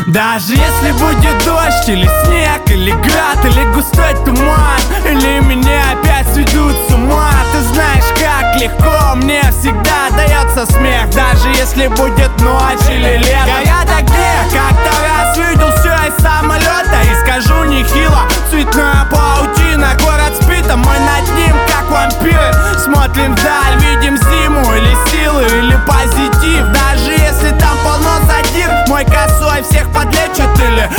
Даже если будет дождь, или снег, или град, или густой туман, или меня опять сведут с ума, ты знаешь, как легко мне всегда дается смех. Даже если будет ночь или лето, горят огни. Как-то раз видел все из самолета, и скажу нехило, цветная паутина. Город спит, а мы над ним как вампиры. Смотрим вдаль, видим зиму, или силы, или позитив. Даже если там полно задир, мой косой всех подлечит, или